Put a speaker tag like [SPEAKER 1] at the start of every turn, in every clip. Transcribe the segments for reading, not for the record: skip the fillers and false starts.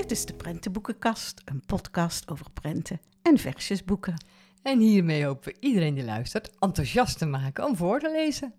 [SPEAKER 1] Dit is de Prentenboekenkast, een podcast over prenten en versjesboeken.
[SPEAKER 2] En hiermee hopen we iedereen die luistert enthousiast te maken om voor te lezen.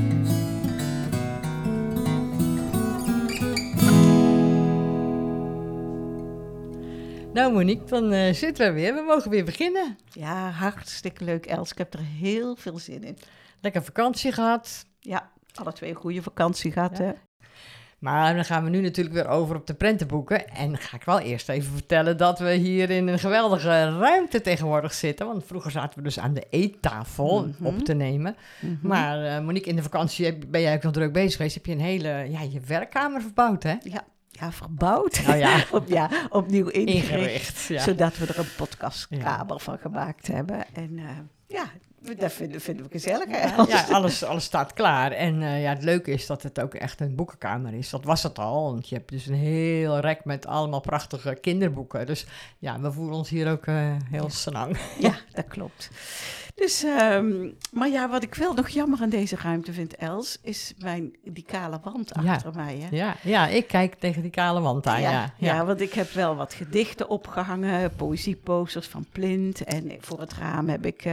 [SPEAKER 2] Nou Monique, dan zitten we weer. We mogen weer beginnen.
[SPEAKER 1] Ja, hartstikke leuk Els. Ik heb er heel veel zin in.
[SPEAKER 2] Lekker vakantie gehad.
[SPEAKER 1] Ja, alle twee een goede vakantie gehad,
[SPEAKER 2] Ja.
[SPEAKER 1] hè?
[SPEAKER 2] Maar dan gaan we nu natuurlijk weer over op de prentenboeken. En dan ga ik wel eerst even vertellen dat we hier in een geweldige ruimte tegenwoordig zitten. Want vroeger zaten we dus aan de eettafel op te nemen. Maar Monique, in de vakantie ben jij ook nog druk bezig geweest. Heb je een hele, je werkkamer verbouwd, hè?
[SPEAKER 1] Ja, verbouwd.
[SPEAKER 2] Nou ja.
[SPEAKER 1] Opnieuw ingericht.
[SPEAKER 2] Ja.
[SPEAKER 1] Zodat we er een podcastkamer van gemaakt hebben. En dat vinden we gezellig, hè?
[SPEAKER 2] Ja, alles staat klaar. En het leuke is dat het ook echt een boekenkamer is. Dat was het al, want je hebt dus een heel rek met allemaal prachtige kinderboeken. Dus ja, we voelen ons hier ook heel senang.
[SPEAKER 1] Ja, dat klopt. Dus, maar ja, wat ik wel nog jammer aan deze ruimte vind, Els, is die kale wand achter mij. Hè?
[SPEAKER 2] Ja, ik kijk tegen die kale wand aan,
[SPEAKER 1] Ja, want ik heb wel wat gedichten opgehangen, poëzieposters van Plint. En voor het raam heb ik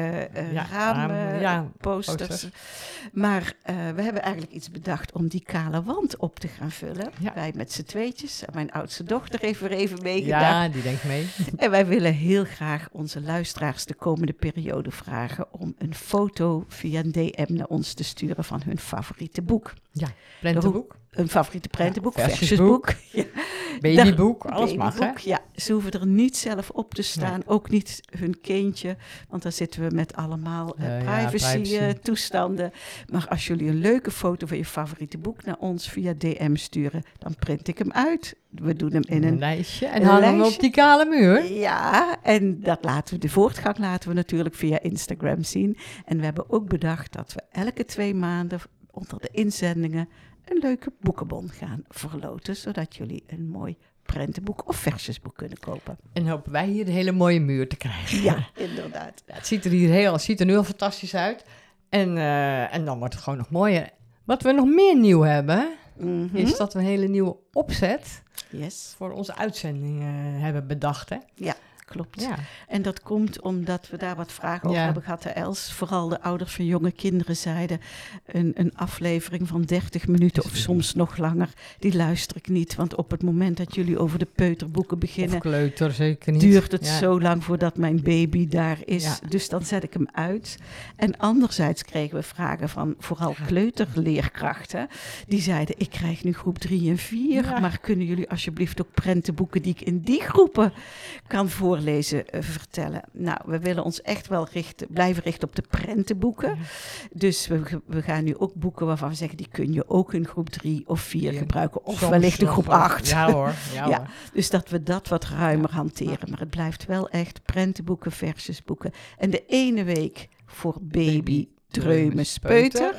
[SPEAKER 1] raamposters. Maar we hebben eigenlijk iets bedacht om die kale wand op te gaan vullen. Ja. Wij met z'n tweetjes. Mijn oudste dochter heeft er even meegedacht.
[SPEAKER 2] Ja, die denkt mee.
[SPEAKER 1] En wij willen heel graag onze luisteraars de komende periode vragen om een foto via een DM naar ons te sturen van hun favoriete boek.
[SPEAKER 2] Ja, prentenboek.
[SPEAKER 1] Een favoriete prentenboek,
[SPEAKER 2] versjesboek,
[SPEAKER 1] ja.
[SPEAKER 2] Babyboek, alles mag, hè?
[SPEAKER 1] Ja, ze hoeven er niet zelf op te staan, ook niet hun kindje, want dan zitten we met allemaal privacy toestanden. Maar als jullie een leuke foto van je favoriete boek naar ons via DM sturen, dan print ik hem uit. We doen hem in een
[SPEAKER 2] lijstje en hangen hem op die kale muur.
[SPEAKER 1] Ja, en de voortgang laten we natuurlijk via Instagram zien. En we hebben ook bedacht dat we elke 2 maanden onder de inzendingen een leuke boekenbon gaan verloten, zodat jullie een mooi prentenboek of versjesboek kunnen kopen.
[SPEAKER 2] En hopen wij hier een hele mooie muur te krijgen.
[SPEAKER 1] Ja, inderdaad.
[SPEAKER 2] Ja, het ziet er nu al fantastisch uit. En dan wordt het gewoon nog mooier. Wat we nog meer nieuw hebben, is dat we een hele nieuwe opzet voor onze uitzending hebben bedacht. Hè?
[SPEAKER 1] Ja, klopt.
[SPEAKER 2] Ja.
[SPEAKER 1] En dat komt omdat we daar wat vragen over hebben gehad, Els. Vooral de ouders van jonge kinderen zeiden, een aflevering van 30 minuten of soms nog langer, die luister ik niet. Want op het moment dat jullie over de peuterboeken beginnen,
[SPEAKER 2] of kleuter zeker niet,
[SPEAKER 1] duurt het zo lang voordat mijn baby daar is. Ja. Dus dan zet ik hem uit. En anderzijds kregen we vragen van vooral kleuterleerkrachten. Die zeiden, ik krijg nu groep 3 en 4, maar kunnen jullie alsjeblieft ook prentenboeken die ik in die groepen kan voorlezen vertellen. Nou, we willen ons echt wel blijven richten op de prentenboeken. Ja. Dus we gaan nu ook boeken waarvan we zeggen, die kun je ook in groep 3 of 4 gebruiken. Of wellicht in groep 8.
[SPEAKER 2] Ja hoor. Ja.
[SPEAKER 1] Dus dat we dat wat ruimer hanteren. Maar het blijft wel echt prentenboeken, versjesboeken. En de ene week voor baby, dreumes, peuter.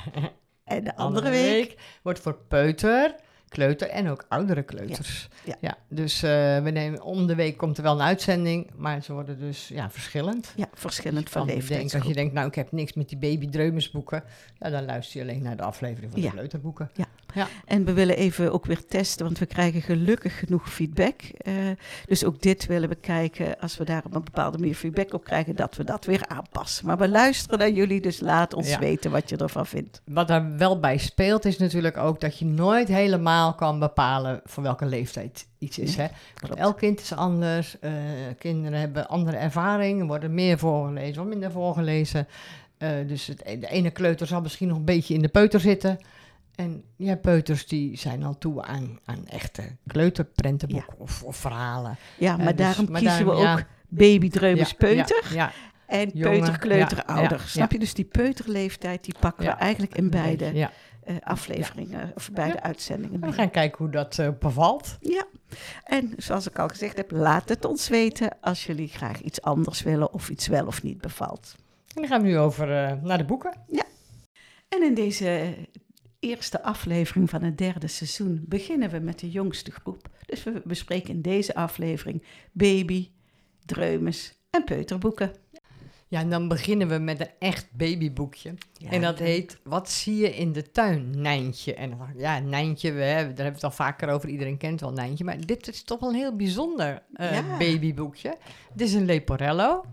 [SPEAKER 1] En de andere week
[SPEAKER 2] wordt voor peuter, kleuter en ook oudere kleuters. Ja, dus we nemen om de week komt er wel een uitzending, maar ze worden dus verschillend.
[SPEAKER 1] Ja, verschillend van leeftijdsgroep.
[SPEAKER 2] Als je denkt, nou ik heb niks met die baby-dreumesboeken, dan luister je alleen naar de aflevering van de kleuterboeken.
[SPEAKER 1] Ja. En we willen even ook weer testen, want we krijgen gelukkig genoeg feedback. Dus ook dit willen we kijken, als we daar op een bepaalde manier feedback op krijgen, dat we dat weer aanpassen. Maar we luisteren naar jullie, dus laat ons weten wat je ervan vindt.
[SPEAKER 2] Wat er wel bij speelt is natuurlijk ook dat je nooit helemaal kan bepalen voor welke leeftijd iets is. Hè? Want elk kind is anders, kinderen hebben andere ervaringen, worden meer voorgelezen of minder voorgelezen. Dus de ene kleuter zal misschien nog een beetje in de peuter zitten. En peuters die zijn al toe aan echte kleuterprentenboeken of verhalen.
[SPEAKER 1] Ja, maar daarom kiezen we ook baby, dreumes, peuter. En peuter-kleuter ouder. Snap je? Dus die peuterleeftijd, die pakken we eigenlijk in beide afleveringen of beide uitzendingen.
[SPEAKER 2] We gaan kijken hoe dat bevalt.
[SPEAKER 1] Ja, en zoals ik al gezegd heb, laat het ons weten als jullie graag iets anders willen of iets wel of niet bevalt.
[SPEAKER 2] En dan gaan we nu over naar de boeken.
[SPEAKER 1] Ja, en in deze eerste aflevering van het 3e seizoen beginnen we met de jongste groep. Dus we bespreken in deze aflevering baby, dreumes en peuterboeken.
[SPEAKER 2] Ja, en dan beginnen we met een echt babyboekje.
[SPEAKER 1] Ja,
[SPEAKER 2] en dat
[SPEAKER 1] leuk.
[SPEAKER 2] heet Wat zie je in de tuin, Nijntje? En dan dacht ik, ja, Nijntje, daar hebben we het al vaker over. Iedereen kent wel Nijntje. Maar dit is toch wel een heel bijzonder babyboekje. Het is een Leporello.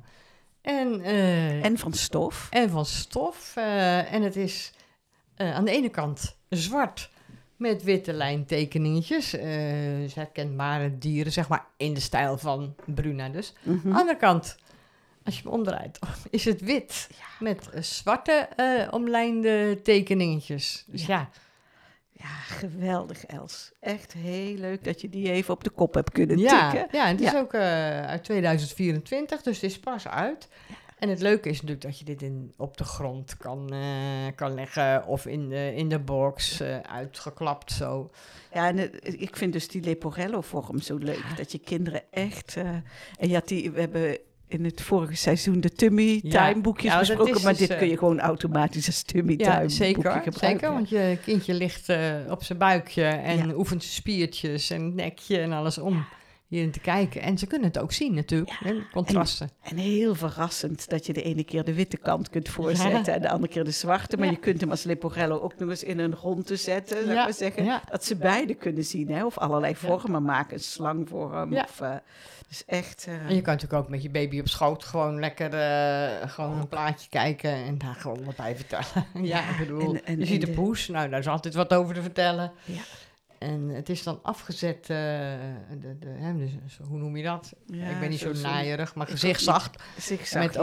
[SPEAKER 1] En van stof.
[SPEAKER 2] En van stof. En het is aan de ene kant zwart met witte lijntekeningetjes. Herkenbare dieren, zeg maar in de stijl van Bruna dus. Aan de andere kant, als je hem omdraait, is het wit met zwarte omlijnde tekeningetjes. Dus ja.
[SPEAKER 1] Ja, geweldig, Els. Echt heel leuk dat je die even op de kop hebt kunnen tikken.
[SPEAKER 2] Ja, en het is ook uit 2024, dus het is pas uit. En het leuke is natuurlijk dat je dit op de grond kan leggen of in de box uitgeklapt zo.
[SPEAKER 1] Ja, en ik vind dus die Leporello-vorm zo leuk. Dat je kinderen echt... en je had we hebben in het vorige seizoen de Tummy Time boekjes besproken. Maar dit kun je gewoon automatisch als Tummy Time boekje gebruiken.
[SPEAKER 2] Zeker, want je kindje ligt op zijn buikje en oefent zijn spiertjes en het nekje en alles om hierin te kijken. En ze kunnen het ook zien natuurlijk, contrasten.
[SPEAKER 1] En heel verrassend dat je de ene keer de witte kant kunt voorzetten en de andere keer de zwarte. Maar je kunt hem als Leporello ook nog eens in een ronde zetten, zou ik maar zeggen. Ja. Dat ze beide kunnen zien, hè? Of allerlei vormen maken, een slangvorm. Ja. Dus echt...
[SPEAKER 2] En je kan natuurlijk ook met je baby op schoot gewoon lekker gewoon een plaatje kijken en daar gewoon wat bij vertellen. Ik bedoel, je ziet de poes, nou daar is altijd wat over te vertellen. Ja. En het is dan afgezet, dus, hoe noem je dat? Ja, ik ben niet zo naaierig, maar gezichtszacht. Met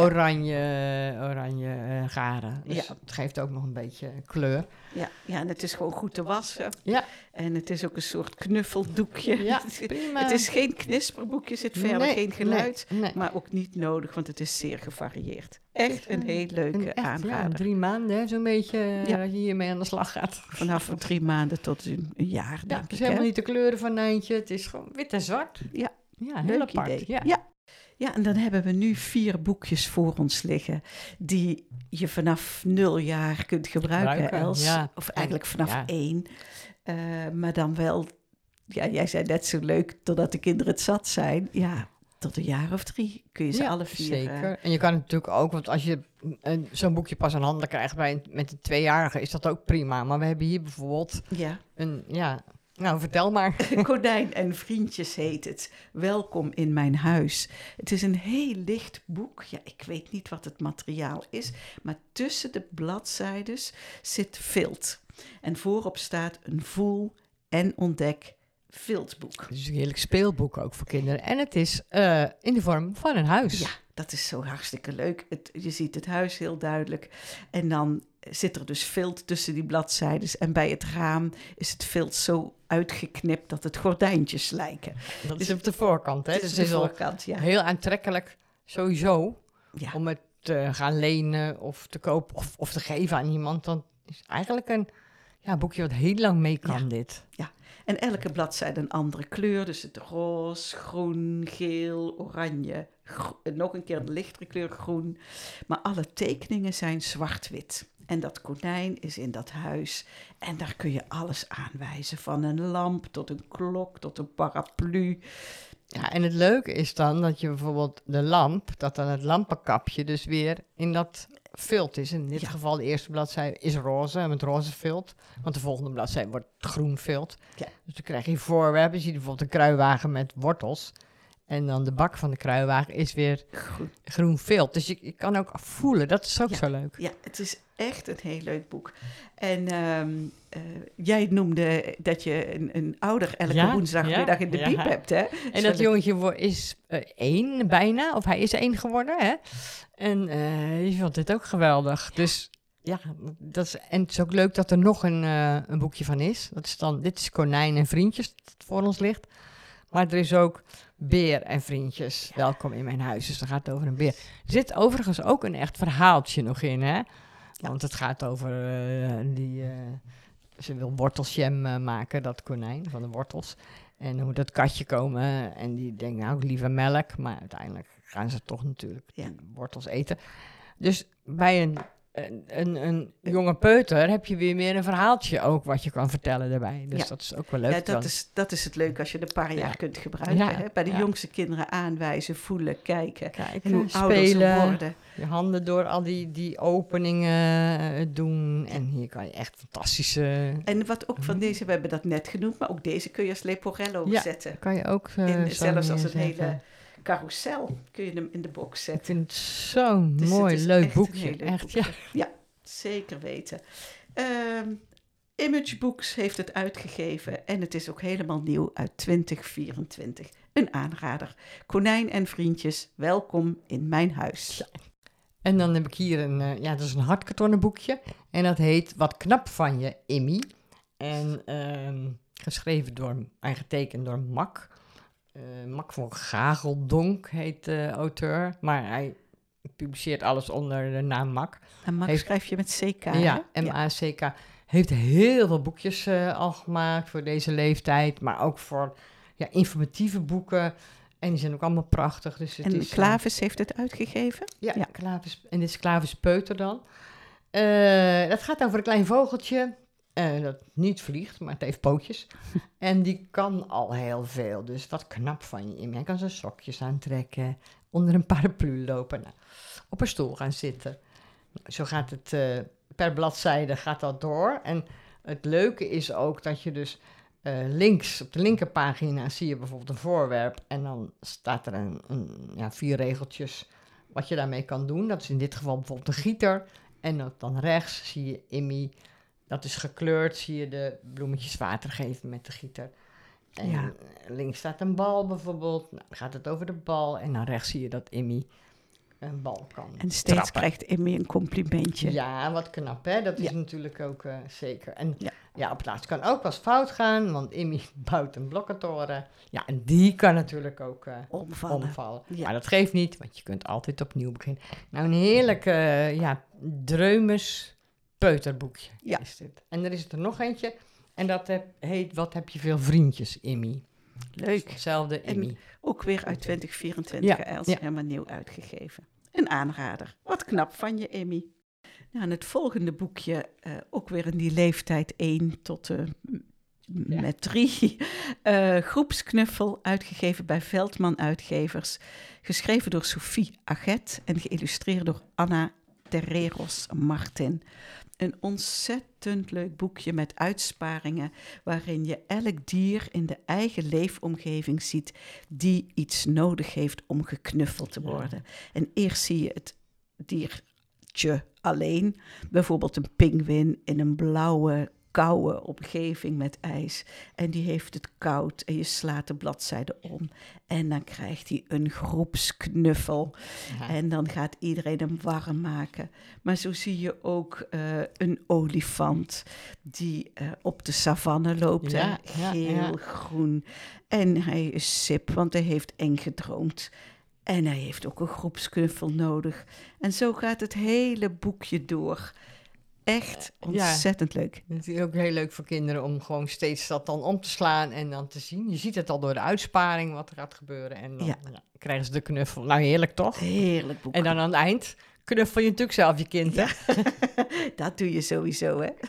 [SPEAKER 2] oranje garen. Dus het geeft ook nog een beetje kleur.
[SPEAKER 1] Ja, en het is gewoon goed te wassen. Ja. En het is ook een soort knuffeldoekje. Ja, prima. Het is geen knisperboekje, zit verder geen geluid. Nee. Maar ook niet nodig, want het is zeer gevarieerd. Echt een heel leuke aanrader.
[SPEAKER 2] Ja, 3 maanden, zo'n beetje, dat je hiermee aan de slag gaat.
[SPEAKER 1] Vanaf 3 maanden tot een jaar, denk ik.
[SPEAKER 2] Het is helemaal niet de kleuren van Nijntje, het is gewoon wit en zwart.
[SPEAKER 1] Ja,
[SPEAKER 2] heel apart.
[SPEAKER 1] Idee. Ja, en dan hebben we nu 4 boekjes voor ons liggen die je vanaf 0 jaar kunt gebruiken, Els. Ja. Of eigenlijk vanaf 1. Maar dan wel, jij zei net zo leuk, totdat de kinderen het zat zijn. Ja, tot een jaar of 3 kun je ze alle 4...
[SPEAKER 2] Zeker. En je kan het natuurlijk ook, want als je zo'n boekje pas aan handen krijgt met een 2-jarige, is dat ook prima. Maar we hebben hier bijvoorbeeld nou, vertel maar.
[SPEAKER 1] Konijn en vriendjes heet het. Welkom in mijn huis. Het is een heel licht boek. Ja, ik weet niet wat het materiaal is, maar tussen de bladzijdes zit vilt. En voorop staat een voel en ontdek viltboek.
[SPEAKER 2] Het is een heerlijk speelboek ook voor kinderen. En het is in de vorm van een huis.
[SPEAKER 1] Ja, dat is zo hartstikke leuk. Je ziet het huis heel duidelijk. En dan zit er dus vilt tussen die bladzijdes. En bij het raam is het vilt zo uitgeknipt dat het gordijntjes lijken.
[SPEAKER 2] Dat is op de voorkant, hè?
[SPEAKER 1] Dus het is de voorkant,
[SPEAKER 2] heel aantrekkelijk sowieso om het te gaan lenen of te kopen of te geven aan iemand. Dan is eigenlijk een boekje wat heel lang mee kan dit.
[SPEAKER 1] Ja. En elke bladzijde een andere kleur. Dus het roze, groen, geel, oranje. Nog een keer een lichtere kleur groen. Maar alle tekeningen zijn zwart-wit. En dat konijn is in dat huis. En daar kun je alles aanwijzen. Van een lamp tot een klok tot een paraplu.
[SPEAKER 2] Ja, en het leuke is dan dat je bijvoorbeeld de lamp, dat dan het lampenkapje dus weer in dat vilt is. In dit geval de eerste bladzijde is roze, met roze vilt. Want de volgende bladzijde wordt groen vilt. Ja. Dus dan krijg je voorwerpen. Je ziet bijvoorbeeld een kruiwagen met wortels. En dan de bak van de kruiwagen is weer groen vilt. Dus je kan ook voelen, dat is ook zo leuk.
[SPEAKER 1] Ja, het is echt een heel leuk boek. En jij noemde dat je een ouder elke woensdagmiddag in de piep hebt, hè?
[SPEAKER 2] En dat jongetje is 1 bijna, of hij is 1 geworden, hè? En je vond dit ook geweldig. Dus ja, en het is ook leuk dat er nog een boekje van is. Dat is dan, dit is Konijn en vriendjes, dat voor ons ligt. Maar er is ook Beer en vriendjes. Welkom in mijn huis. Dus dan gaat het over een beer. Er zit overigens ook een echt verhaaltje nog in, hè? Want het gaat over ze wil wortelsjam maken, dat konijn van de wortels. En dan moet dat katje komen en die denkt, nou, liever melk. Maar uiteindelijk gaan ze toch natuurlijk die wortels eten. Dus bij een jonge peuter heb je weer meer een verhaaltje ook wat je kan vertellen daarbij. Dus dat is ook wel leuk.
[SPEAKER 1] Ja, dat is het leuk als je een paar jaar kunt gebruiken.
[SPEAKER 2] Ja,
[SPEAKER 1] hè? Bij de jongste kinderen aanwijzen, voelen, kijken. En hoe
[SPEAKER 2] spelen,
[SPEAKER 1] ouder ze worden.
[SPEAKER 2] Je handen door al die openingen doen. En hier kan je echt fantastische...
[SPEAKER 1] En wat ook van deze, we hebben dat net genoemd, maar ook deze kun je als Leporello zetten.
[SPEAKER 2] Kan je ook
[SPEAKER 1] zelfs als een hele carousel kun je hem in de box zetten.
[SPEAKER 2] Ik vind het zo'n mooi, leuk boekje. Echt,
[SPEAKER 1] ja, zeker weten. Image Books heeft het uitgegeven en het is ook helemaal nieuw uit 2024. Een aanrader. Konijn en vriendjes, welkom in mijn huis.
[SPEAKER 2] Ja. En dan heb ik hier dat is een hardkartonnen boekje. En dat heet Wat knap van je, Immy. En geschreven en getekend door Mak. Mak van Gageldonk heet de auteur. Maar hij publiceert alles onder de naam Mak.
[SPEAKER 1] En Mak schrijf je met CK.
[SPEAKER 2] Ja, M-A-C-K. Heeft heel veel boekjes al gemaakt voor deze leeftijd. Maar ook voor informatieve boeken. En die zijn ook allemaal prachtig. Dus het is,
[SPEAKER 1] Klavis heeft het uitgegeven?
[SPEAKER 2] Ja. Klavis, en dit is Klavis Peuter dan. Dat gaat over een klein vogeltje dat niet vliegt, maar het heeft pootjes. En die kan al heel veel. Dus wat knap van je, Immy. Hij kan zijn sokjes aantrekken, onder een paraplu lopen, op een stoel gaan zitten. Zo gaat het per bladzijde gaat dat door. En het leuke is ook dat je dus links op de linkerpagina zie je bijvoorbeeld een voorwerp. En dan staat er 4 regeltjes wat je daarmee kan doen. Dat is in dit geval bijvoorbeeld een gieter. En dan rechts zie je Immy. Dat is gekleurd, zie je de bloemetjes water geven met de gieter. En links staat een bal bijvoorbeeld. Nou, dan gaat het over de bal. En dan rechts zie je dat Immy een bal kan
[SPEAKER 1] En steeds krijgt Immy een complimentje.
[SPEAKER 2] Ja, wat knap, hè? Dat is natuurlijk ook zeker. En op het laatst kan ook wel eens fout gaan, want Immy bouwt een blokkentoren. Ja, en die kan natuurlijk ook omvallen. Ja. Maar dat geeft niet, want je kunt altijd opnieuw beginnen. Nou, een heerlijk Dreumes peuterboekje is dit. En er is er nog eentje, en dat heet Wat heb je veel vriendjes, Immy.
[SPEAKER 1] Leuk.
[SPEAKER 2] Hetzelfde Immy.
[SPEAKER 1] En ook weer uit 2024, helemaal nieuw uitgegeven. Een aanrader. Wat knap van je, Immy. Nou, en het volgende boekje, ook weer in die leeftijd 1 tot met 3. Groepsknuffel, uitgegeven bij Veldman Uitgevers. Geschreven door Sophie Aget en geïllustreerd door Anna Terreros Martin. Een ontzettend leuk boekje met uitsparingen waarin je elk dier in de eigen leefomgeving ziet die iets nodig heeft om geknuffeld te worden. En eerst zie je het diertje alleen, bijvoorbeeld een pinguïn in een blauwe, koude omgeving met ijs. En die heeft het koud en je slaat de bladzijde om. En dan krijgt hij een groepsknuffel. Ja. En dan gaat iedereen hem warm maken. Maar zo zie je ook een olifant die op de savanne loopt. Geel, groen. En hij is sip, want hij heeft eng gedroomd. En hij heeft ook een groepsknuffel nodig. En zo gaat het hele boekje door. Echt ontzettend leuk.
[SPEAKER 2] Het is ook heel leuk voor kinderen om gewoon steeds dat dan om te slaan en dan te zien. Je ziet het al door de uitsparing wat er gaat gebeuren. En dan krijgen ze de knuffel. Nou, heerlijk toch?
[SPEAKER 1] Heerlijk boek.
[SPEAKER 2] En dan aan het eind knuffel je natuurlijk zelf je kind, hè?
[SPEAKER 1] Dat doe je sowieso, hè?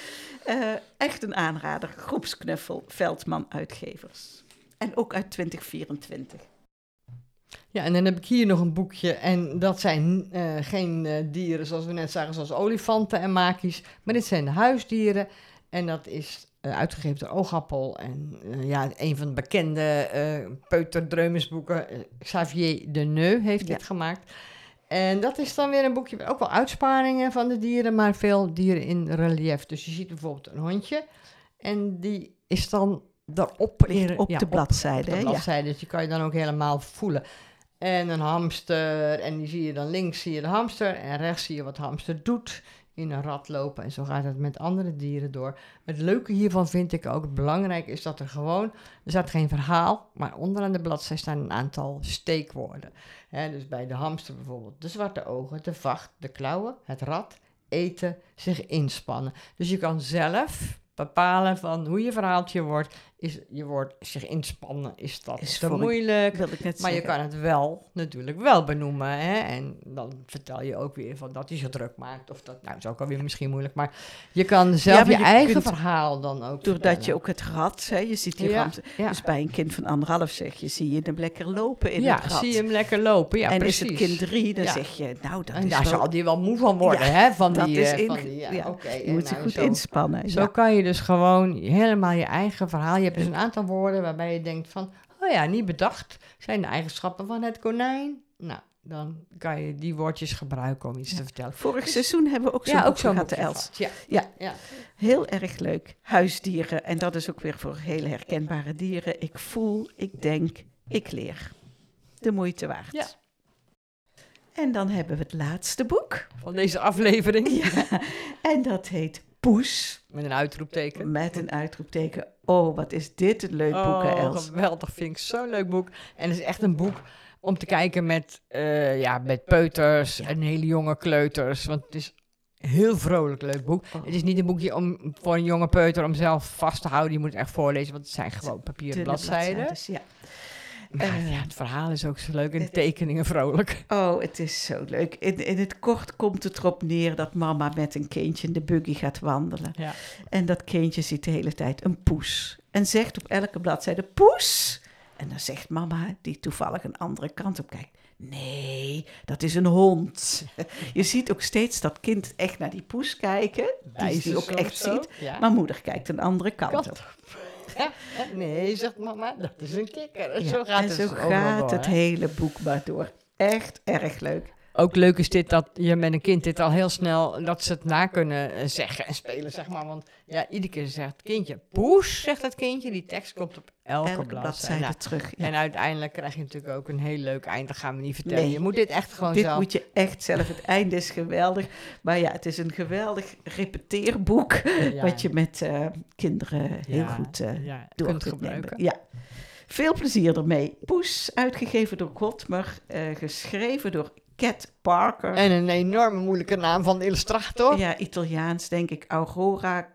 [SPEAKER 1] Echt een aanrader. Groepsknuffel, Veldman Uitgevers. En ook uit 2024.
[SPEAKER 2] Ja, en dan heb ik hier nog een boekje. En dat zijn geen dieren zoals we net zagen, zoals olifanten en makies. Maar dit zijn de huisdieren. En dat is uitgegeven door Oogappel. En een van de bekende Peuter-Dreumesboeken, Xavier Deneu, heeft dit gemaakt. En dat is dan weer een boekje met ook wel uitsparingen van de dieren, maar veel dieren in relief. Dus je ziet bijvoorbeeld een hondje. En die is dan daarop
[SPEAKER 1] op de bladzijde.
[SPEAKER 2] Op de bladzijde, dus die kan je dan ook helemaal voelen. En een hamster, en die zie je dan links, zie je de hamster, en rechts zie je wat de hamster doet, in een rad lopen. En zo gaat het met andere dieren door. Het leuke hiervan vind ik ook, het belangrijke is dat er staat geen verhaal, maar onderaan de bladzijde staan een aantal steekwoorden. Dus bij de hamster bijvoorbeeld de zwarte ogen, de vacht, de klauwen, het rad, eten, zich inspannen. Dus je kan zelf bepalen van hoe je verhaaltje wordt. je woord zich inspannen, is dat
[SPEAKER 1] Is
[SPEAKER 2] te
[SPEAKER 1] voor-
[SPEAKER 2] moeilijk.
[SPEAKER 1] Wil ik net
[SPEAKER 2] Maar je
[SPEAKER 1] zeggen.
[SPEAKER 2] kan het wel, natuurlijk wel benoemen. Hè? En dan vertel je ook weer van dat hij zich druk maakt. Of dat, nou, is ook alweer misschien moeilijk. Maar je kan zelf
[SPEAKER 1] maar
[SPEAKER 2] je
[SPEAKER 1] je
[SPEAKER 2] eigen
[SPEAKER 1] kunt-
[SPEAKER 2] verhaal dan ook
[SPEAKER 1] Doordat je
[SPEAKER 2] vertellen.
[SPEAKER 1] ook het rad, hè, je ziet die
[SPEAKER 2] Ja,
[SPEAKER 1] rand.
[SPEAKER 2] ja.
[SPEAKER 1] Dus bij een kind van 1,5 zeg je, zie je hem lekker lopen in het rad.
[SPEAKER 2] zie je hem lekker lopen. Ja,
[SPEAKER 1] en
[SPEAKER 2] precies.
[SPEAKER 1] is het kind 3, dan
[SPEAKER 2] Ja.
[SPEAKER 1] zeg je, nou, dat
[SPEAKER 2] En
[SPEAKER 1] is
[SPEAKER 2] daar
[SPEAKER 1] wel...
[SPEAKER 2] zal die wel moe van worden,
[SPEAKER 1] Ja,
[SPEAKER 2] hè? Van
[SPEAKER 1] dat
[SPEAKER 2] die,
[SPEAKER 1] is
[SPEAKER 2] van die,
[SPEAKER 1] ja.
[SPEAKER 2] oké.
[SPEAKER 1] Je
[SPEAKER 2] En
[SPEAKER 1] moet zich
[SPEAKER 2] nou,
[SPEAKER 1] goed
[SPEAKER 2] zo-
[SPEAKER 1] inspannen.
[SPEAKER 2] Zo
[SPEAKER 1] ja.
[SPEAKER 2] kan je dus gewoon helemaal je eigen verhaal. Je hebt dus een aantal woorden waarbij je denkt van... Oh ja, niet bedacht. Zijn de eigenschappen van het konijn? Nou, dan kan je die woordjes gebruiken om iets te vertellen.
[SPEAKER 1] Vorig seizoen hebben we ook zo'n
[SPEAKER 2] Ja,
[SPEAKER 1] boek
[SPEAKER 2] ook zo'n
[SPEAKER 1] gehad, de
[SPEAKER 2] boekje
[SPEAKER 1] Els.
[SPEAKER 2] gehad. Ja.
[SPEAKER 1] Heel erg leuk. Huisdieren. En dat is ook weer voor heel herkenbare dieren. Ik voel, ik denk, ik leer. De moeite waard.
[SPEAKER 2] Ja.
[SPEAKER 1] En dan hebben we het laatste boek.
[SPEAKER 2] Van deze aflevering.
[SPEAKER 1] Ja. En dat heet Poes.
[SPEAKER 2] Met een uitroepteken.
[SPEAKER 1] Met een uitroepteken. Oh, wat is dit een leuk boek, hè, Els.
[SPEAKER 2] Geweldig. Vind ik zo'n leuk boek. En het is echt een boek om te kijken met peuters en hele jonge kleuters. Want het is een heel vrolijk leuk boek.
[SPEAKER 1] Oh.
[SPEAKER 2] Het is niet een boekje voor een jonge peuter om zelf vast te houden. Je moet het echt voorlezen, want het zijn gewoon papieren
[SPEAKER 1] Dunne
[SPEAKER 2] bladzijden.
[SPEAKER 1] Ja.
[SPEAKER 2] Maar het verhaal is ook zo leuk en de tekeningen vrolijk.
[SPEAKER 1] Oh, het is zo leuk. In het kort komt het erop neer dat mama met een kindje in de buggy gaat wandelen.
[SPEAKER 2] Ja.
[SPEAKER 1] En dat kindje ziet de hele tijd een poes. En zegt op elke bladzijde, poes! En dan zegt mama, die toevallig een andere kant op kijkt, nee, dat is een hond. Je ziet ook steeds dat kind echt naar die poes kijken, die ook echt ziet.
[SPEAKER 2] Ja.
[SPEAKER 1] Maar moeder kijkt een andere kant op.
[SPEAKER 2] Ja, nee, zegt mama, dat is een kikker. En
[SPEAKER 1] Ja,
[SPEAKER 2] zo gaat
[SPEAKER 1] en
[SPEAKER 2] het,
[SPEAKER 1] zo
[SPEAKER 2] dus overal
[SPEAKER 1] gaat
[SPEAKER 2] door,
[SPEAKER 1] het
[SPEAKER 2] hè.
[SPEAKER 1] hele boek maar door. Echt erg leuk.
[SPEAKER 2] Ook leuk is dit dat je met een kind dit al heel snel, dat ze het na kunnen zeggen en spelen, zeg maar. Want ja, iedere keer zegt het kindje, poes, zegt het kindje. Die tekst komt op elke bladzijde. Nou,
[SPEAKER 1] terug. Ja.
[SPEAKER 2] en uiteindelijk krijg je natuurlijk ook een heel leuk eind. Dat gaan we niet vertellen.
[SPEAKER 1] Nee.
[SPEAKER 2] Je moet dit echt gewoon
[SPEAKER 1] Dit
[SPEAKER 2] zelf...
[SPEAKER 1] moet je echt zelf. Het einde is geweldig. Maar ja, het is een geweldig repeteerboek.
[SPEAKER 2] Ja,
[SPEAKER 1] Wat je met kinderen heel
[SPEAKER 2] ja,
[SPEAKER 1] goed
[SPEAKER 2] ja,
[SPEAKER 1] door
[SPEAKER 2] kunt
[SPEAKER 1] kunt
[SPEAKER 2] gebruiken.
[SPEAKER 1] nemen. Ja. Veel plezier ermee. Poes, uitgegeven door Godmer. Geschreven door Cat Parker.
[SPEAKER 2] En een enorme moeilijke naam van de illustrator.
[SPEAKER 1] Ja, Italiaans denk ik. Aurora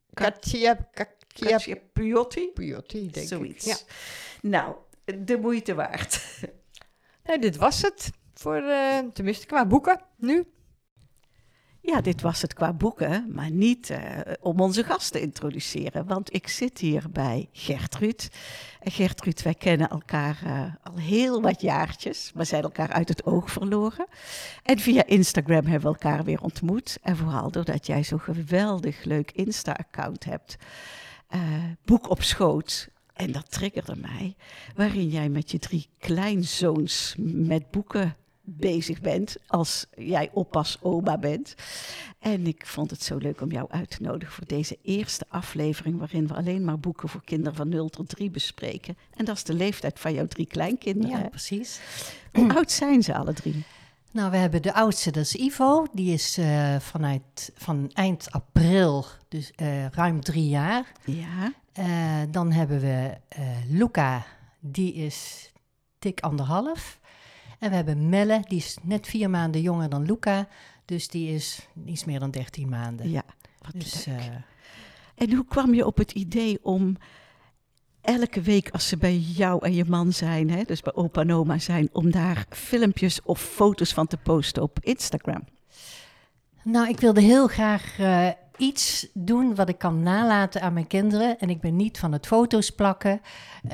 [SPEAKER 2] Cacciapiotti,
[SPEAKER 1] Piotti.
[SPEAKER 2] denk
[SPEAKER 1] Zoiets.
[SPEAKER 2] ik. Ja.
[SPEAKER 1] Nou, de moeite waard.
[SPEAKER 2] Nou, dit was het. Voor, tenminste, qua boeken, nu.
[SPEAKER 1] Ja, dit was het qua boeken, maar niet om onze gast te introduceren. Want ik zit hier bij Gertrud. En Gertrud, wij kennen elkaar al heel wat jaartjes, maar zijn elkaar uit het oog verloren. En via Instagram hebben we elkaar weer ontmoet. En vooral doordat jij zo'n geweldig leuk Insta-account hebt. Boek op schoot. En dat triggerde mij, waarin jij met je 3 kleinzoons met boeken bezig bent, als jij oppas-oma bent. En ik vond het zo leuk om jou uit te nodigen voor deze eerste aflevering, waarin we alleen maar boeken voor kinderen van 0 tot 3 bespreken. En dat is de leeftijd van jouw 3 kleinkinderen.
[SPEAKER 3] Ja,
[SPEAKER 1] hè?
[SPEAKER 3] precies.
[SPEAKER 1] Hoe oud zijn ze alle 3?
[SPEAKER 3] Nou, we hebben de oudste, dat is Ivo. Die is van eind april, dus ruim 3 jaar.
[SPEAKER 1] Ja.
[SPEAKER 3] Dan hebben we Luca, die is dik 1,5. En we hebben Melle, die is net 4 maanden jonger dan Luca. Dus die is iets meer dan 13 maanden.
[SPEAKER 1] Ja, wat
[SPEAKER 3] Dus,
[SPEAKER 1] leuk. En hoe kwam je op het idee om elke week als ze bij jou en je man zijn, hè, dus bij opa en oma zijn, om daar filmpjes of foto's van te posten op Instagram?
[SPEAKER 3] Nou, ik wilde heel graag iets doen wat ik kan nalaten aan mijn kinderen. En ik ben niet van het foto's plakken.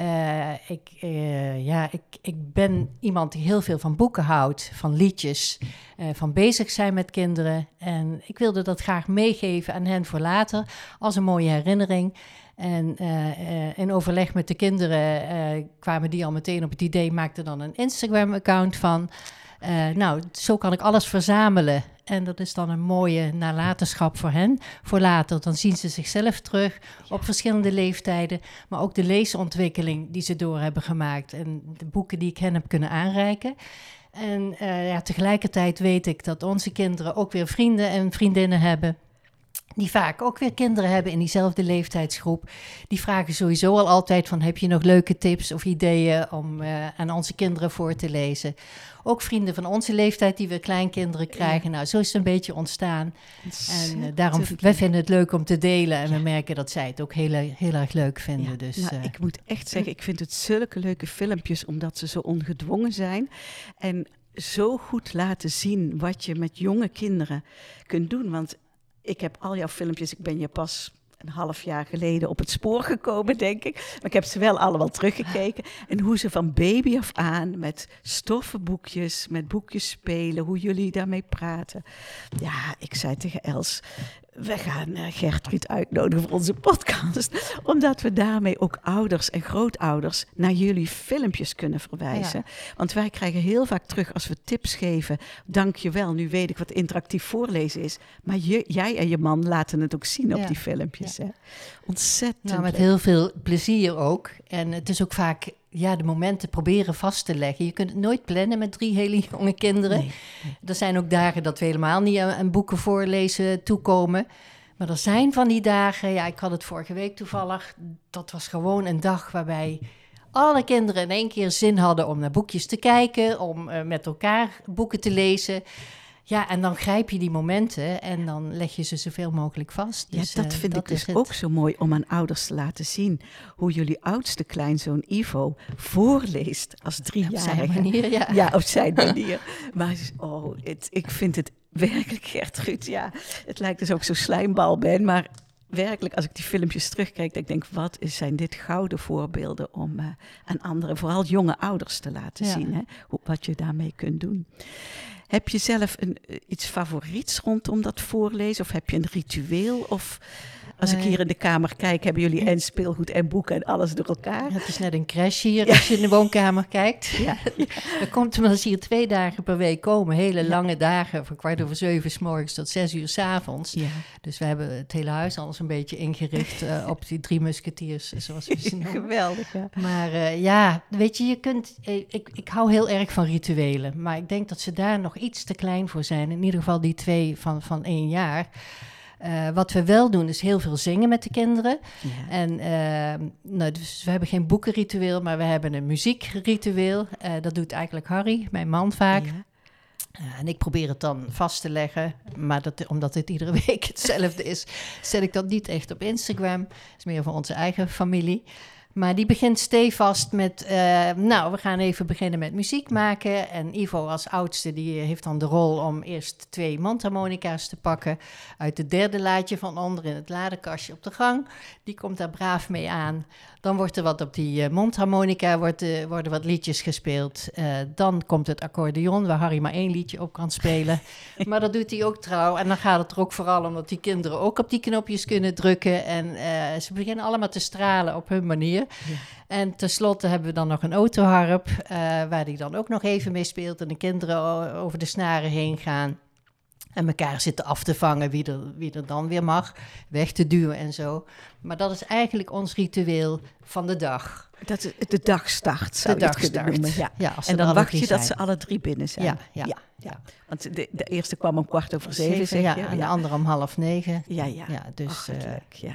[SPEAKER 3] Ik ben iemand die heel veel van boeken houdt, van liedjes, van bezig zijn met kinderen. En ik wilde dat graag meegeven aan hen voor later, als een mooie herinnering. En in overleg met de kinderen kwamen die al meteen op het idee, maakte dan een Instagram-account van. Nou, zo kan ik alles verzamelen. En dat is dan een mooie nalatenschap voor hen. Voor later, dan zien ze zichzelf terug op verschillende leeftijden. Maar ook de leesontwikkeling die ze door hebben gemaakt. En de boeken die ik hen heb kunnen aanreiken. En tegelijkertijd weet ik dat onze kinderen ook weer vrienden en vriendinnen hebben. die vaak ook weer kinderen hebben in diezelfde leeftijdsgroep. Die vragen sowieso al altijd van, heb je nog leuke tips of ideeën om aan onze kinderen voor te lezen? Ook vrienden van onze leeftijd die weer kleinkinderen krijgen. Nou, zo is het een beetje ontstaan. En daarom, wij vinden het leuk om te delen. En we merken dat zij het ook heel erg leuk vinden.
[SPEAKER 1] Ja,
[SPEAKER 3] dus,
[SPEAKER 1] nou, ik moet echt zeggen, ik vind het zulke leuke filmpjes, omdat ze zo ongedwongen zijn. En zo goed laten zien wat je met jonge kinderen kunt doen. Want ik heb al jouw filmpjes, ik ben je pas een half jaar geleden op het spoor gekomen, denk ik. Maar ik heb ze wel allemaal teruggekeken. En hoe ze van baby af aan met stoffen boekjes, met boekjes spelen, hoe jullie daarmee praten. Ja, ik zei tegen Els, we gaan Gertrud uitnodigen voor onze podcast. Omdat we daarmee ook ouders en grootouders naar jullie filmpjes kunnen verwijzen. Ja. Want wij krijgen heel vaak terug als we tips geven. Dank je wel, nu weet ik wat interactief voorlezen is. Maar jij en je man laten het ook zien op die filmpjes. Ja. Hè? Ontzettend.
[SPEAKER 3] Nou, met heel veel plezier ook. En het is ook vaak de momenten proberen vast te leggen. Je kunt het nooit plannen met 3 hele jonge kinderen. Nee. Er zijn ook dagen dat we helemaal niet aan boeken voorlezen toekomen. Maar er zijn van die dagen, ik had het vorige week toevallig, dat was gewoon een dag waarbij alle kinderen in 1 keer zin hadden om naar boekjes te kijken, om met elkaar boeken te lezen. Ja, en dan grijp je die momenten en dan leg je ze zoveel mogelijk vast.
[SPEAKER 1] Dus, dat vind ik dus ook zo mooi om aan ouders te laten zien. Hoe jullie oudste kleinzoon Ivo voorleest als 3-jarige.
[SPEAKER 3] Op zijn manier,
[SPEAKER 1] Ja, op zijn manier. Maar ik vind het werkelijk, Gertrud, het lijkt dus ook zo slijmbal ben, maar werkelijk, als ik die filmpjes terugkijk, dat ik denk, zijn dit gouden voorbeelden om aan anderen, vooral jonge ouders, te laten zien, hè, wat je daarmee kunt doen. Heb je zelf iets favoriets rondom dat voorlezen? Of heb je een ritueel? Of als ik hier in de kamer kijk, hebben jullie en speelgoed en boeken en alles door elkaar?
[SPEAKER 3] Het is net een crash hier als je in de woonkamer kijkt. Ja. Dat komt omdat ze hier 2 dagen per week komen. Hele lange dagen, van 6:15 's morgens tot 6:00 's avonds. Ja. Dus we hebben het hele huis alles een beetje ingericht op die 3 musketiers, zoals we ze noemen.
[SPEAKER 1] Geweldig, ja.
[SPEAKER 3] Maar weet je, je kunt... Ik hou heel erg van rituelen. Maar ik denk dat ze daar nog iets te klein voor zijn. In ieder geval die 2 van 1 jaar. Wat we wel doen is heel veel zingen met de kinderen. Ja. En dus we hebben geen boekenritueel, maar we hebben een muziekritueel. Dat doet eigenlijk Harry, mijn man, vaak. Ja. En ik probeer het dan vast te leggen, maar omdat het iedere week hetzelfde is, zet ik dat niet echt op Instagram. Dat is meer voor onze eigen familie. Maar die begint stevast met, we gaan even beginnen met muziek maken. En Ivo als oudste, die heeft dan de rol om eerst 2 mondharmonica's te pakken uit het 3e laadje van onder in het ladekastje op de gang. Die komt daar braaf mee aan. Dan wordt er wat op die mondharmonica, worden wat liedjes gespeeld. Dan komt het accordeon, waar Harry maar 1 liedje op kan spelen. Maar dat doet hij ook trouw. En dan gaat het er ook vooral om dat die kinderen ook op die knopjes kunnen drukken. En ze beginnen allemaal te stralen op hun manier. Ja. En tenslotte hebben we dan nog een autoharp, waar die dan ook nog even mee speelt. En de kinderen over de snaren heen gaan. En elkaar zitten af te vangen wie er dan weer mag, weg te duwen en zo. Maar dat is eigenlijk ons ritueel van de dag.
[SPEAKER 1] Dat is de dagstart, zou je het kunnen noemen. Ja. En dan wacht je dat ze alle 3 binnen zijn. Ja. Want de eerste kwam om 7:15, zeg je.
[SPEAKER 3] En de andere om 8:30.
[SPEAKER 1] Ja.
[SPEAKER 3] Dus,
[SPEAKER 1] leuk,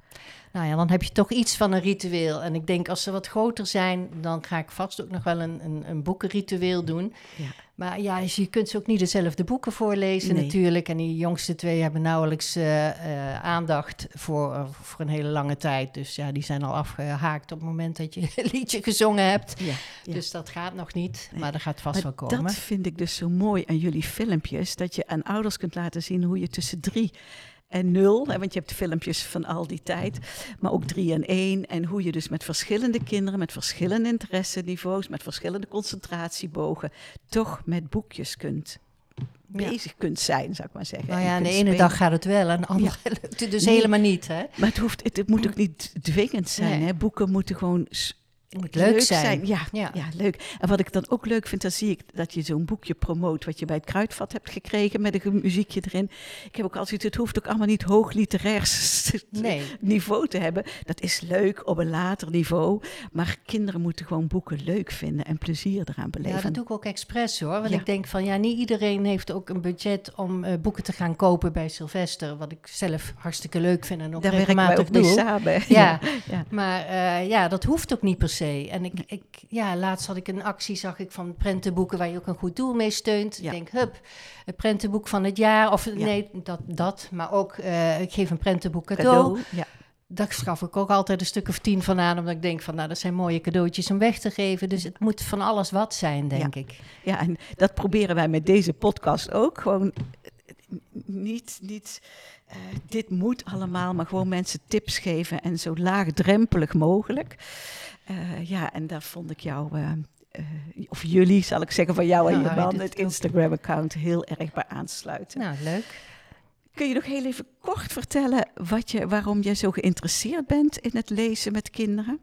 [SPEAKER 3] Nou ja, dan heb je toch iets van een ritueel. En ik denk, als ze wat groter zijn, dan ga ik vast ook nog wel een boekenritueel doen. Ja. Maar je kunt ze ook niet dezelfde boeken voorlezen natuurlijk. En die jongste 2 hebben nauwelijks aandacht voor een hele lange tijd. Dus die zijn al afgehaakt op het moment dat je een liedje gezongen hebt. Ja. Dus dat gaat nog niet, maar dat gaat vast wel komen.
[SPEAKER 1] Dat vind ik dus zo mooi aan jullie filmpjes. Dat je aan ouders kunt laten zien hoe je tussen 3 en 0, want je hebt filmpjes van al die tijd, maar ook 3 en 1. En hoe je dus met verschillende kinderen, met verschillende interesseniveaus, met verschillende concentratiebogen, toch met boekjes bezig kunt zijn, zou ik maar zeggen.
[SPEAKER 3] Nou ja, de ene dag gaat het wel en de andere lukt het dus helemaal niet. Hè?
[SPEAKER 1] Maar het moet ook niet dwingend zijn. Nee. Hè? Boeken moeten gewoon
[SPEAKER 3] Het moet leuk zijn.
[SPEAKER 1] Ja, leuk. En wat ik dan ook leuk vind, dan zie ik dat je zo'n boekje promoot wat je bij het Kruidvat hebt gekregen met een muziekje erin. Ik heb ook altijd, het hoeft ook allemaal niet hoog literair niveau te hebben. Dat is leuk op een later niveau. Maar kinderen moeten gewoon boeken leuk vinden en plezier eraan beleven.
[SPEAKER 3] Ja, dat doe ik ook expres hoor. Want ik denk van niet iedereen heeft ook een budget om boeken te gaan kopen bij Sylvester. Wat ik zelf hartstikke leuk vind en ook
[SPEAKER 1] daar
[SPEAKER 3] regelmatig
[SPEAKER 1] doe. Daar werken wij ook mee samen.
[SPEAKER 3] Ja. Maar dat hoeft ook niet per se. En laatst had ik een actie, zag ik, van prentenboeken waar je ook een goed doel mee steunt. Ik denk, het prentenboek van het jaar. Of nee, maar ook ik geef een prentenboek cadeau. Ja. Daar schaf ik ook altijd een stuk of 10 van aan, omdat ik denk van, dat zijn mooie cadeautjes om weg te geven. Dus het moet van alles wat zijn, denk ik.
[SPEAKER 1] Ja, en dat proberen wij met deze podcast ook. Gewoon niet dit moet allemaal, maar gewoon mensen tips geven en zo laagdrempelig mogelijk. En daar vond ik jou, of jullie, zal ik zeggen, van jou en je man, het Instagram-account heel erg bij aansluiten.
[SPEAKER 3] Nou, leuk.
[SPEAKER 1] Kun je nog heel even kort vertellen waarom jij zo geïnteresseerd bent in het lezen met kinderen?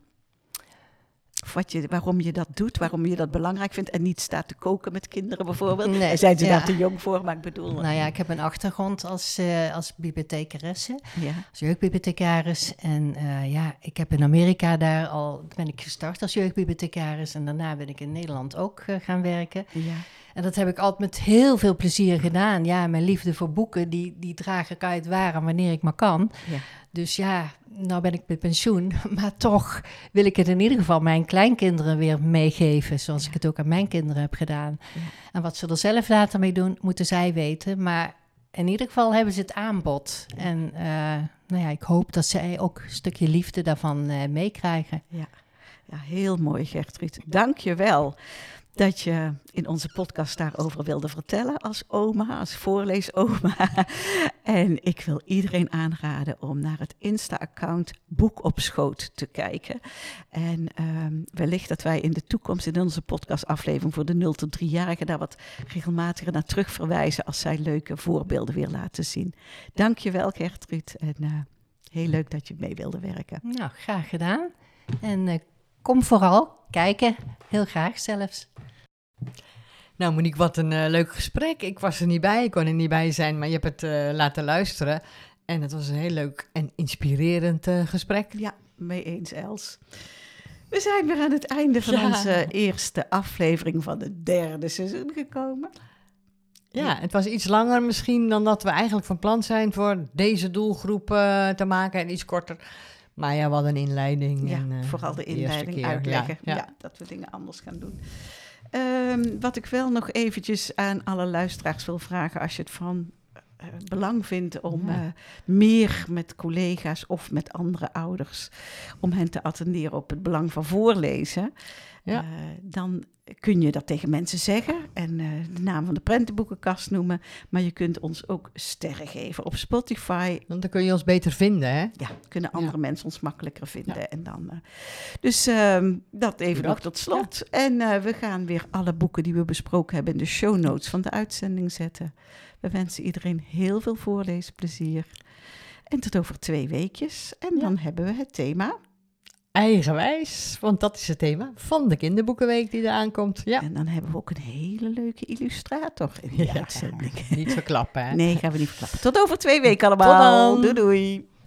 [SPEAKER 1] Of waarom je dat doet, waarom je dat belangrijk vindt en niet staat te koken met kinderen bijvoorbeeld. Nee, zijn ze daar te jong voor, maar ik bedoel...
[SPEAKER 3] Nou ja, ik heb een achtergrond als bibliothecaresse, als jeugdbibliothecaris. En ik heb in Amerika ben ik gestart als jeugdbibliothecaris. En daarna ben ik in Nederland ook gaan werken. Ja. En dat heb ik altijd met heel veel plezier gedaan. Ja, mijn liefde voor boeken, die draag ik uit waar en wanneer ik maar kan. Ja. Dus nou ben ik met pensioen, maar toch wil ik het in ieder geval mijn kleinkinderen weer meegeven, zoals ik het ook aan mijn kinderen heb gedaan. Ja. En wat ze er zelf later mee doen, moeten zij weten. Maar in ieder geval hebben ze het aanbod. Ja. En ik hoop dat zij ook een stukje liefde daarvan meekrijgen.
[SPEAKER 1] Ja, heel mooi, Gertrud. Dank je wel dat je in onze podcast daarover wilde vertellen als oma, als voorleesoma. En ik wil iedereen aanraden om naar het Insta-account Boek op Schoot te kijken. En wellicht dat wij in de toekomst in onze podcastaflevering voor de 0 tot 3-jarigen daar wat regelmatiger naar terug verwijzen als zij leuke voorbeelden weer laten zien. Dank je wel, Gertrud. En heel leuk dat je mee wilde werken.
[SPEAKER 3] Nou, graag gedaan. En kom vooral kijken. Heel graag zelfs.
[SPEAKER 2] Nou Monique, wat een leuk gesprek. Ik was er niet bij, ik kon er niet bij zijn, maar je hebt het laten luisteren. En het was een heel leuk en inspirerend gesprek.
[SPEAKER 1] Ja, mee eens, Els. We zijn weer aan het einde van onze eerste aflevering van het 3e seizoen gekomen.
[SPEAKER 2] Ja, het was iets langer misschien dan dat we eigenlijk van plan zijn voor deze doelgroep te maken en iets korter. Maar we hadden een inleiding.
[SPEAKER 1] Ja,
[SPEAKER 2] en,
[SPEAKER 1] vooral de inleiding uitleggen. Ja, dat we dingen anders gaan doen. Wat ik wel nog eventjes aan alle luisteraars wil vragen, als je het van belang vindt om meer met collega's of met andere ouders, om hen te attenderen op het belang van voorlezen, dan kun je dat tegen mensen zeggen en de naam van de prentenboekenkast noemen, maar je kunt ons ook sterren geven op Spotify.
[SPEAKER 2] Want dan kun je ons beter vinden, hè?
[SPEAKER 1] Ja, kunnen andere mensen ons makkelijker vinden. Ja. En dan, dat even nog tot slot. Ja. En we gaan weer alle boeken die we besproken hebben in de show notes van de uitzending zetten. We wensen iedereen heel veel voorleesplezier. En tot over 2 weekjes. En dan hebben we het thema
[SPEAKER 2] eigenwijs, want dat is het thema van de kinderboekenweek die eraan komt. Ja.
[SPEAKER 1] En dan hebben we ook een hele leuke illustrator in de uitzending.
[SPEAKER 2] Niet verklappen, hè?
[SPEAKER 1] Nee, gaan we niet verklappen. Tot over 2 weken allemaal. Doei doei.